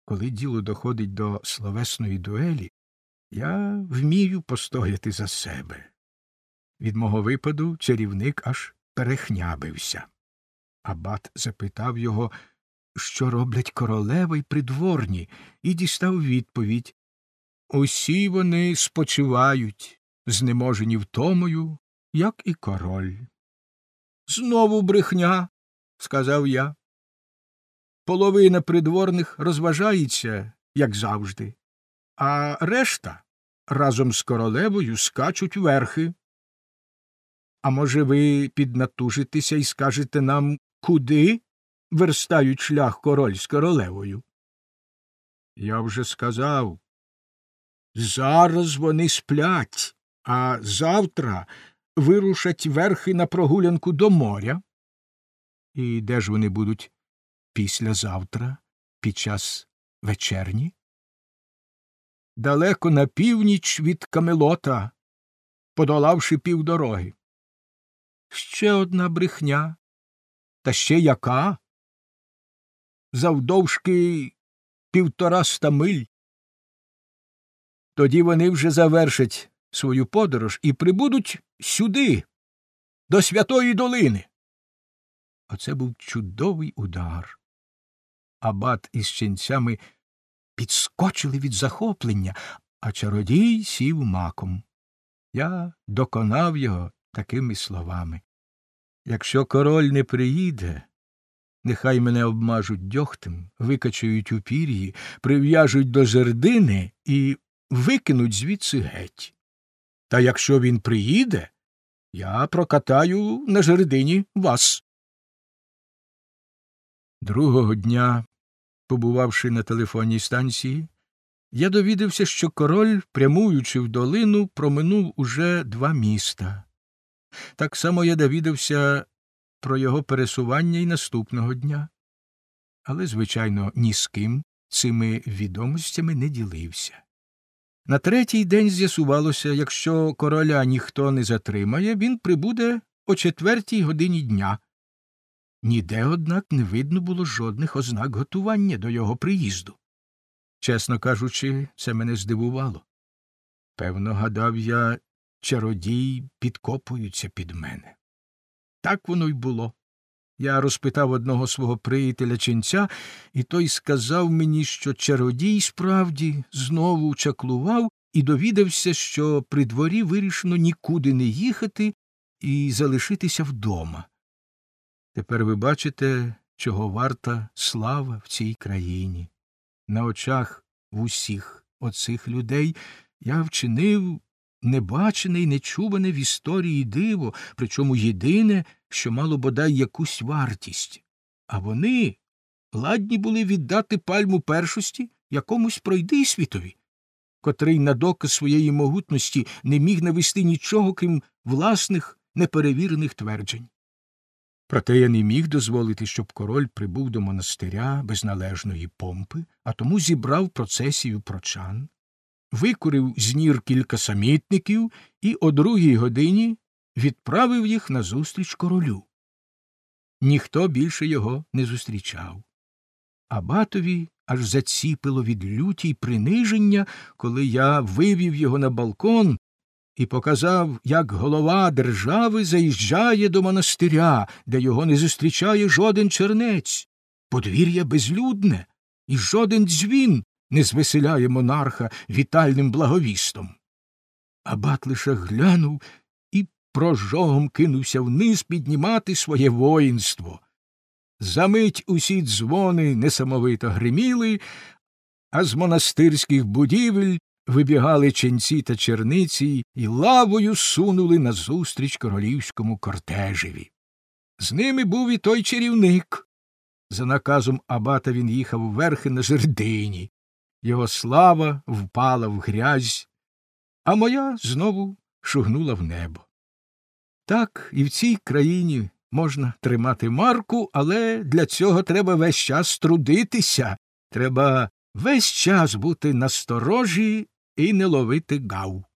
коли діло доходить до словесної дуелі, я вмію постояти за себе. Від мого випаду чарівник аж перехнябився. Абат запитав його, що роблять королева й придворні, і дістав відповідь: усі вони спочивають, знеможені втомою, як і король. Знову брехня, сказав я. Половина придворних розважається, як завжди, а решта разом з королевою скачуть верхи. А може, ви піднатужитеся і скажете нам, куди верстають шлях король з королевою? Я вже сказав, зараз вони сплять, а завтра вирушать верхи на прогулянку до моря. І де ж вони будуть післязавтра, під час вечерні? Далеко на північ від Камелота, подолавши півдороги. Ще одна брехня. Та ще яка? Завдовжки 150 миль. Тоді вони вже завершать свою подорож і прибудуть сюди, до Святої долини. Оце був чудовий удар. Абат із ченцями підскочили від захоплення, а чародій сів маком. Я доконав його такими словами: якщо король не приїде, нехай мене обмажуть дьогтем, викачають у пір'ї, прив'яжуть до жердини і викинуть звідси геть. Та якщо він приїде, я прокатаю на жердині вас. Другого дня, побувавши на телефонній станції, я довідався, що король, прямуючи в долину, проминув уже 2 міста. Так само я довідався про його пересування й наступного дня. Але, звичайно, ні з ким цими відомостями не ділився. На 3-й день з'ясувалося, якщо короля ніхто не затримає, він прибуде о 4-й годині дня. Ніде, однак, не видно було жодних ознак готування до його приїзду. Чесно кажучи, це мене здивувало. Певно, гадав я, чародій підкопуються під мене. Так воно й було. Я розпитав одного свого приятеля-ченця, і той сказав мені, що чародій справді знову чаклував і довідався, що при дворі вирішено нікуди не їхати і залишитися вдома. Тепер ви бачите, чого варта слава в цій країні. На очах в усіх оцих людей я вчинив небачене й нечуване в історії диво, причому єдине, що мало бодай якусь вартість. А вони ладні були віддати пальму першості якомусь пройдисвітові, котрий на доказ своєї могутності не міг навести нічого, крім власних неперевірених тверджень. Проте я не міг дозволити, щоб король прибув до монастиря без належної помпи, а тому зібрав процесію прочан, викурив з нір кілька самітників і о 2-й годині відправив їх назустріч королю. Ніхто більше його не зустрічав. Абатові аж заціпило від люті й приниження, коли я вивів його на балкон і показав, як голова держави заїжджає до монастиря, де його не зустрічає жоден чернець. Подвір'я безлюдне, і жоден дзвін не звеселяє монарха вітальним благовістом. Абат лише глянув і прожогом кинувся вниз піднімати своє воїнство. Замить усі дзвони несамовито гриміли, а з монастирських будівель вибігали ченці та черниці і лавою сунули назустріч королівському кортежеві. З ними був і той чарівник. За наказом абата він їхав верхи на жердині. Його слава впала в грязь, а моя знову шугнула в небо. Так, і в цій країні можна тримати марку, але для цього треба весь час трудитися, треба весь час бути насторожі і не ловити гав.